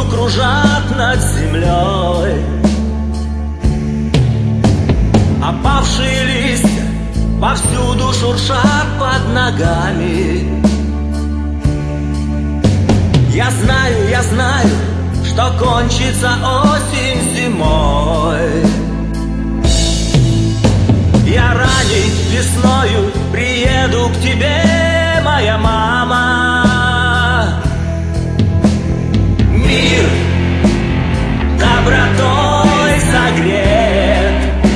кружат над землей. Опавшие листья повсюду шуршат под ногами. Я знаю, что кончится осень зимой. Я ранней весною приеду к тебе, моя мама. Мир добротой согрет,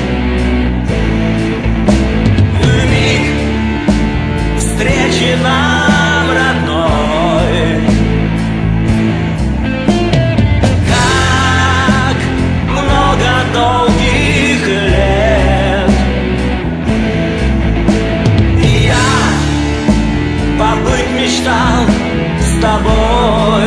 вмиг встречи нам родной. Как много долгих лет я побыть мечтал с тобой.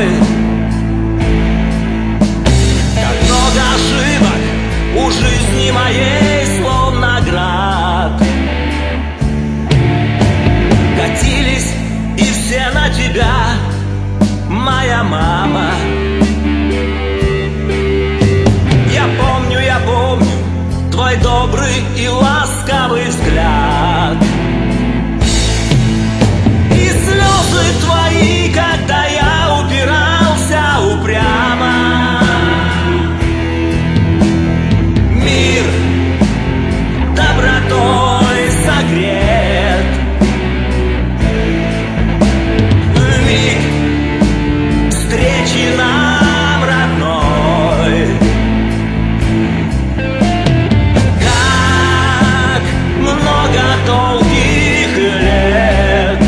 Ошибок у жизни моей словно град катились, и все на тебя, моя мама. Я помню твой добрый и ласковый взгляд и слезы твои, когда я упирался упрямо. Мир добротой согрет, вмиг встречи нам родной. Как много долгих лет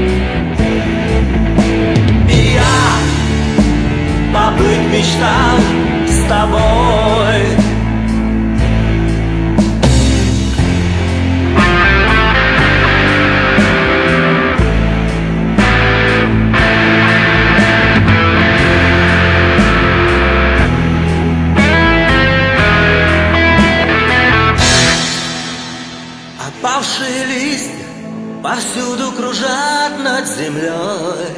я побыть мечтал с тобой. Опавшие листья повсюду кружат над землей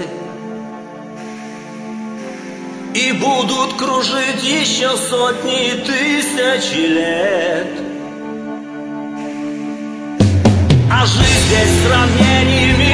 и будут кружить еще сотни и тысячи лет. А жизнь здесь сравнений